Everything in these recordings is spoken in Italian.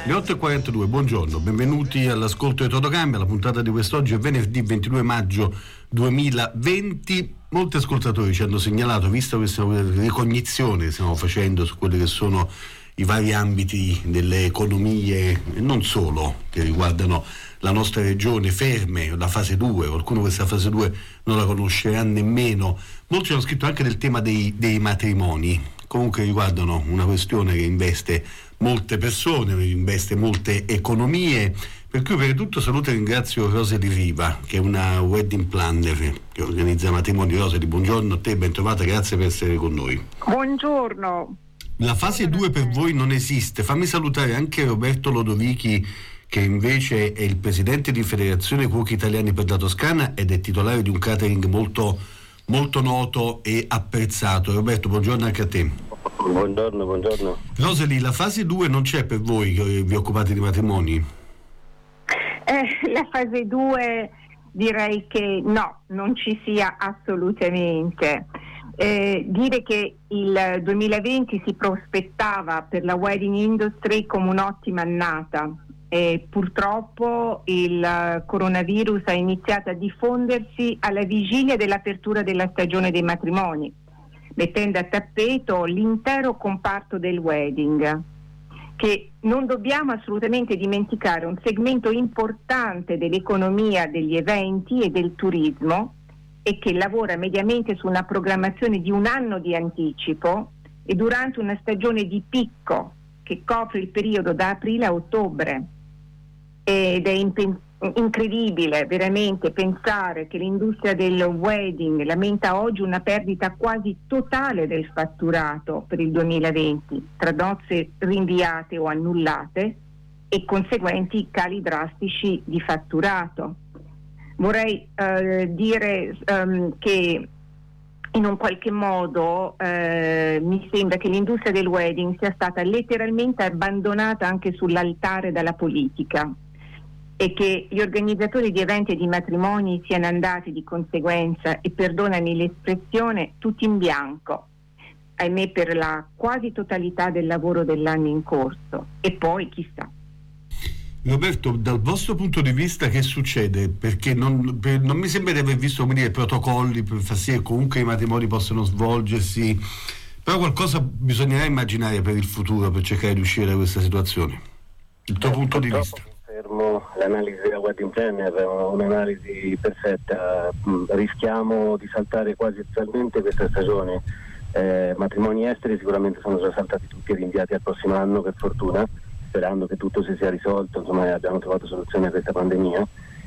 Le 8.42, buongiorno, benvenuti all'ascolto di Totocambia. La puntata di quest'oggi è venerdì 22 maggio 2020. Molti ascoltatori ci hanno segnalato, vista questa ricognizione che stiamo facendo su quelli che sono i vari ambiti delle economie, e non solo, che riguardano la nostra regione, ferme, la fase 2, qualcuno questa fase 2 non la conoscerà nemmeno. Molti hanno scritto anche del tema dei matrimoni, comunque riguardano una questione che investe molte persone, investe molte economie, per cui per tutto saluto e ringrazio Roseli Riva, che è una wedding planner che organizza matrimoni. Roseli, buongiorno a te, ben trovata, grazie per essere con noi. Buongiorno. La fase 2 per voi non esiste. Fammi salutare anche Roberto Lodovichi, che invece è il presidente di Federazione Cuochi Italiani per la Toscana ed è titolare di un catering molto, molto noto e apprezzato. Roberto, buongiorno anche a te. Buongiorno. Roseli, la fase 2 non c'è per voi che vi occupate di matrimoni? La fase 2 direi che no, non ci sia assolutamente. Dire che il 2020 si prospettava per la wedding industry come un'ottima annata. Purtroppo il coronavirus ha iniziato a diffondersi alla vigilia dell'apertura della stagione dei matrimoni, mettendo a tappeto l'intero comparto del wedding, che non dobbiamo assolutamente dimenticare un segmento importante dell'economia degli eventi e del turismo, e che lavora mediamente su una programmazione di un anno di anticipo e durante una stagione di picco che copre il periodo da aprile a ottobre. Ed è incredibile veramente pensare che l'industria del wedding lamenta oggi una perdita quasi totale del fatturato per il 2020 tra nozze rinviate o annullate e conseguenti cali drastici di fatturato. Vorrei dire che in un qualche modo mi sembra che l'industria del wedding sia stata letteralmente abbandonata anche sull'altare dalla politica, e che gli organizzatori di eventi e di matrimoni siano andati di conseguenza, e perdonami l'espressione, tutti in bianco, ahimè, per la quasi totalità del lavoro dell'anno in corso. E poi chissà. Roberto, dal vostro punto di vista che succede? Perché non mi sembra di aver visto, come dire, protocolli per far sì che comunque i matrimoni possano svolgersi, però qualcosa bisognerà immaginare per il futuro per cercare di uscire da questa situazione. Il tuo punto di vista? L'analisi della wedding planner è un'analisi perfetta. Rischiamo di saltare quasi totalmente questa stagione. Matrimoni esteri sicuramente sono già saltati tutti e rinviati al prossimo anno, per fortuna, sperando che tutto si sia risolto, insomma abbiamo trovato soluzione a questa pandemia.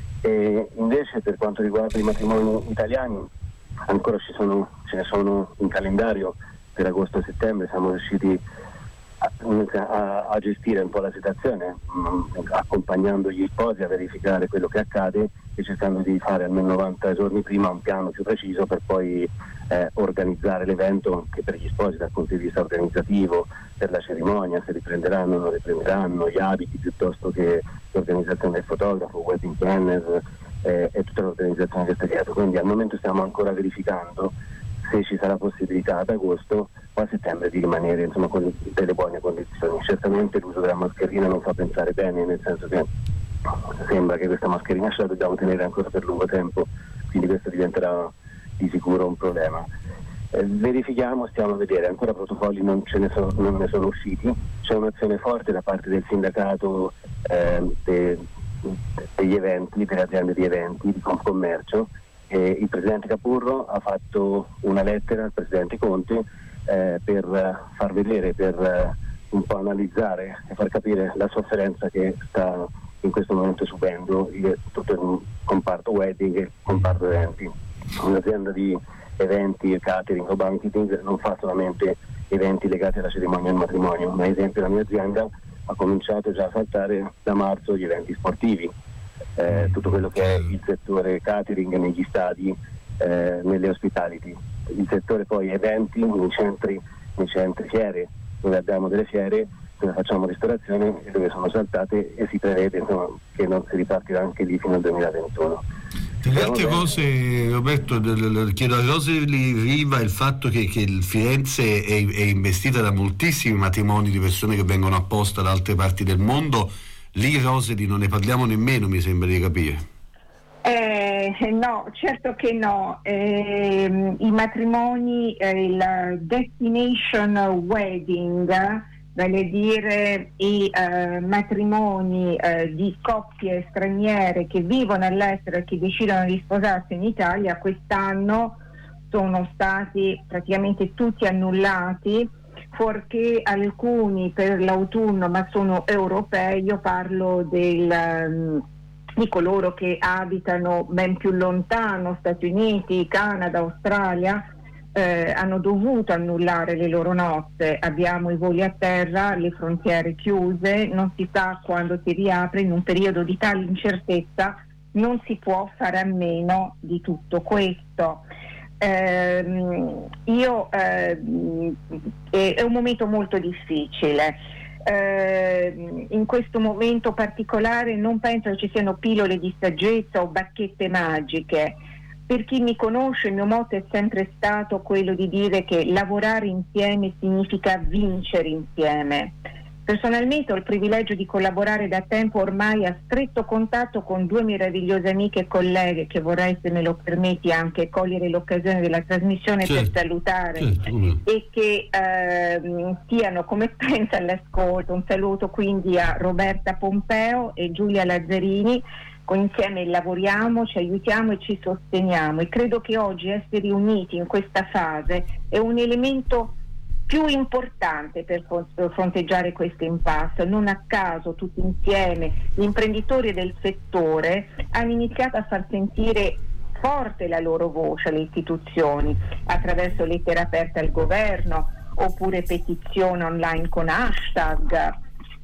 E invece per quanto riguarda i matrimoni italiani ancora ce ne sono in calendario per agosto e settembre. Siamo riusciti a gestire un po' la situazione, accompagnando gli sposi a verificare quello che accade e cercando di fare almeno 90 giorni prima un piano più preciso per poi organizzare l'evento anche per gli sposi dal punto di vista organizzativo, per la cerimonia, se riprenderanno o non riprenderanno, gli abiti piuttosto che l'organizzazione del fotografo, wedding planner e tutta l'organizzazione che sta dietro. Quindi al momento stiamo ancora verificando se ci sarà possibilità ad agosto o a settembre di rimanere, insomma, con delle buone condizioni. Certamente l'uso della mascherina non fa pensare bene, nel senso che sembra che questa mascherina ce la dobbiamo tenere ancora per lungo tempo, quindi questo diventerà di sicuro un problema. Verifichiamo, stiamo a vedere, ancora protocolli non ne sono usciti. C'è un'azione forte da parte del sindacato degli eventi, delle aziende di eventi, di Confcommercio. Il presidente Capurro ha fatto una lettera al presidente Conte per far vedere, per un po' analizzare e far capire la sofferenza che sta in questo momento subendo tutto il comparto wedding e il comparto eventi. Un'azienda di eventi, catering o banqueting non fa solamente eventi legati alla cerimonia del matrimonio, ma ad esempio la mia azienda ha cominciato già a saltare da marzo gli eventi sportivi. Tutto quello che è il settore catering negli stadi, nelle hospitality, il settore poi eventi nei centri fiere, dove abbiamo delle fiere dove facciamo ristorazione e dove sono saltate, e si prevede, insomma, che non si ripartirà anche lì fino al 2021. Tra le altre cose, Roberto, chiedo a Rosely Riva il fatto che il Firenze è investita da moltissimi matrimoni di persone che vengono apposta da altre parti del mondo. Lì, Rosely, non ne parliamo nemmeno, mi sembra di capire. No, certo che no. I matrimoni, il destination wedding, vale a dire i matrimoni di coppie straniere che vivono all'estero e che decidono di sposarsi in Italia, quest'anno sono stati praticamente tutti annullati, fuorché alcuni per l'autunno, ma sono europei. Io parlo di coloro che abitano ben più lontano, Stati Uniti, Canada, Australia, hanno dovuto annullare le loro nozze. Abbiamo i voli a terra, le frontiere chiuse, non si sa quando si riapre. In un periodo di tale incertezza non si può fare a meno di tutto questo. È un momento molto difficile. In questo momento particolare non penso che ci siano pillole di saggezza o bacchette magiche. Per chi mi conosce, il mio motto è sempre stato quello di dire che lavorare insieme significa vincere insieme. Personalmente ho il privilegio di collaborare da tempo ormai a stretto contatto con due meravigliose amiche e colleghe che vorrei, se me lo permetti, anche cogliere l'occasione della trasmissione per salutare e che siano come pensa all'ascolto. Un saluto quindi a Roberta Pompeo e Giulia Lazzarini. Insieme lavoriamo, ci aiutiamo e ci sosteniamo, e credo che oggi essere uniti in questa fase è un elemento più importante per fronteggiare questo impasse. Non a caso tutti insieme gli imprenditori del settore hanno iniziato a far sentire forte la loro voce alle istituzioni attraverso lettere aperte al governo oppure petizioni online con hashtag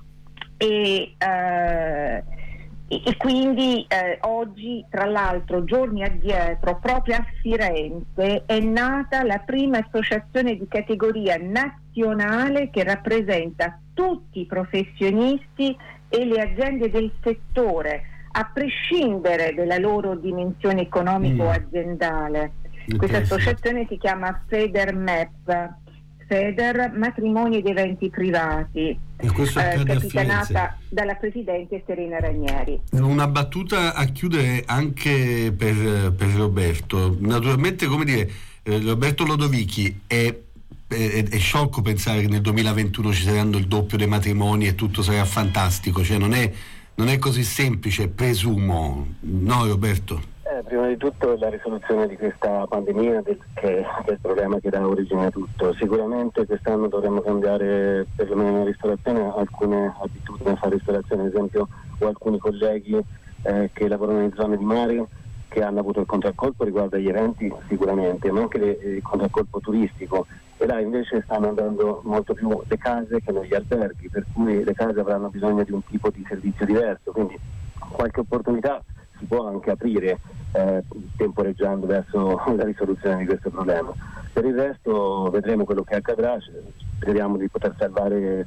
e quindi oggi, tra l'altro, giorni addietro, proprio a Firenze è nata la prima associazione di categoria nazionale che rappresenta tutti i professionisti e le aziende del settore, a prescindere dalla loro dimensione economico-aziendale. Questa associazione si chiama FederMEP, Feder Matrimoni ed Eventi Privati, capitanata dalla presidente Serena Ranieri. Una battuta a chiudere anche per Roberto. Naturalmente, come dire, Roberto Lodovichi è sciocco pensare che nel 2021 ci saranno il doppio dei matrimoni e tutto sarà fantastico, cioè non è così semplice, presumo, no Roberto? Prima di tutto la risoluzione di questa pandemia che è il problema che dà origine a tutto. Sicuramente quest'anno dovremmo cambiare, perlomeno in ristorazione, alcune abitudini a fare ristorazione. Ad esempio, ho alcuni colleghi che lavorano in zone di mare che hanno avuto il contraccolpo riguardo agli eventi sicuramente, ma anche il contraccolpo turistico, e là invece stanno andando molto più le case che non gli alberghi, per cui le case avranno bisogno di un tipo di servizio diverso, quindi qualche opportunità si può anche aprire temporeggiando verso la risoluzione di questo problema. Per il resto vedremo quello che accadrà. Speriamo di poter salvare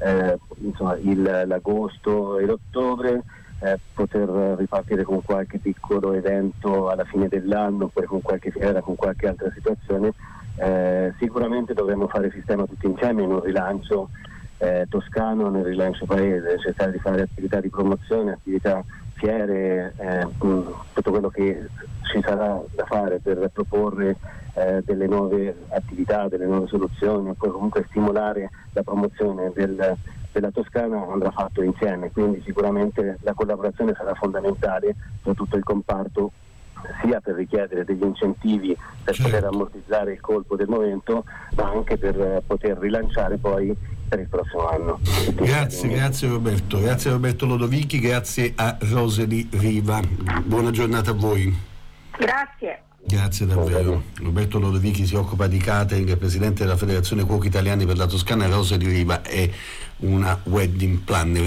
l'agosto e l'ottobre, poter ripartire con qualche piccolo evento alla fine dell'anno, oppure con qualche fiera, con qualche altra situazione. Sicuramente dovremo fare sistema tutti insieme in un rilancio toscano, nel rilancio paese, cercare di fare attività di promozione, attività fiere, tutto quello che ci sarà da fare per proporre delle nuove attività, delle nuove soluzioni, e poi comunque stimolare la promozione della Toscana andrà fatto insieme, quindi sicuramente la collaborazione sarà fondamentale per tutto il comparto, sia per richiedere degli incentivi per poter ammortizzare il colpo del momento, ma anche per poter rilanciare poi per il prossimo anno. Grazie Roberto, grazie a Roberto Lodovichi, grazie a Rosely Riva, buona giornata a voi. Grazie davvero. Roberto Lodovichi si occupa di catering, è presidente della Federazione Cuochi Italiani per la Toscana. Rosely Riva è una wedding planner.